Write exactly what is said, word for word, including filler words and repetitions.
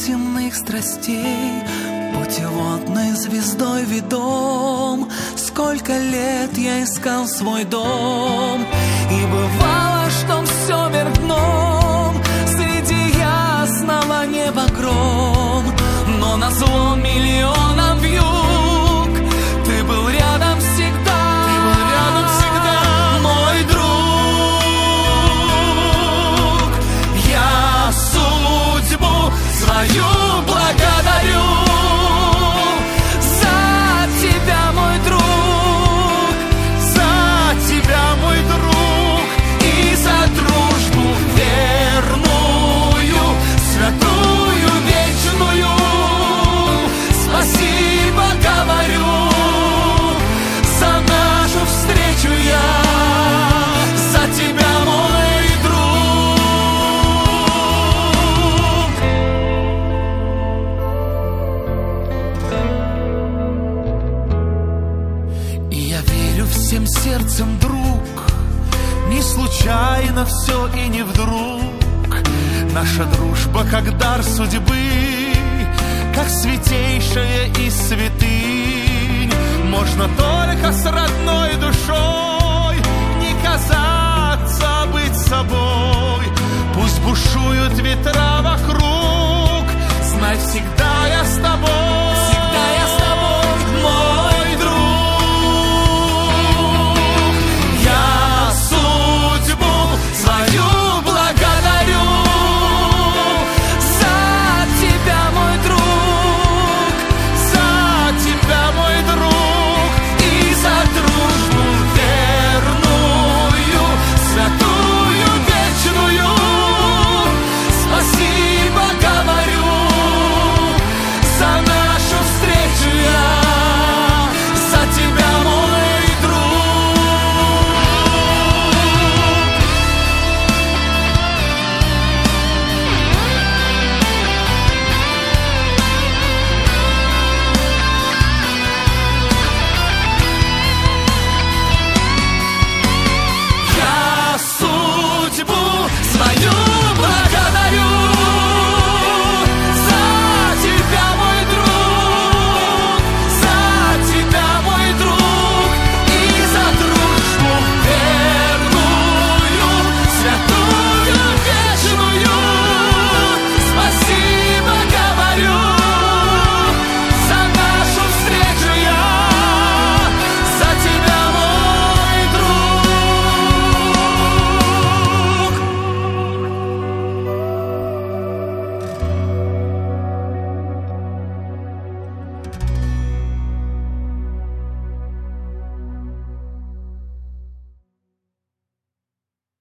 земных страстей, путеводной звездой ведом. Сколько лет я искал свой дом, и бывало, что все вверх дном, среди ясного неба гром. Но назло миллионам вьюг ты был рядом всегда, ты был рядом всегда, мой друг. Я судьбу свою благодарю за тебя, мой друг, за тебя, мой друг, и за дружбу верную, святую, вечную. Спасибо говорю за нашу встречу я, за тебя, мой друг. И я верю всем сердцем, друг, не случайно все и не вдруг. Наша дружба как дар судьбы, как святейшая из святынь. Можно только с родной душой не казаться, быть собой. Пусть бушуют ветра вокруг, знай, всегда я с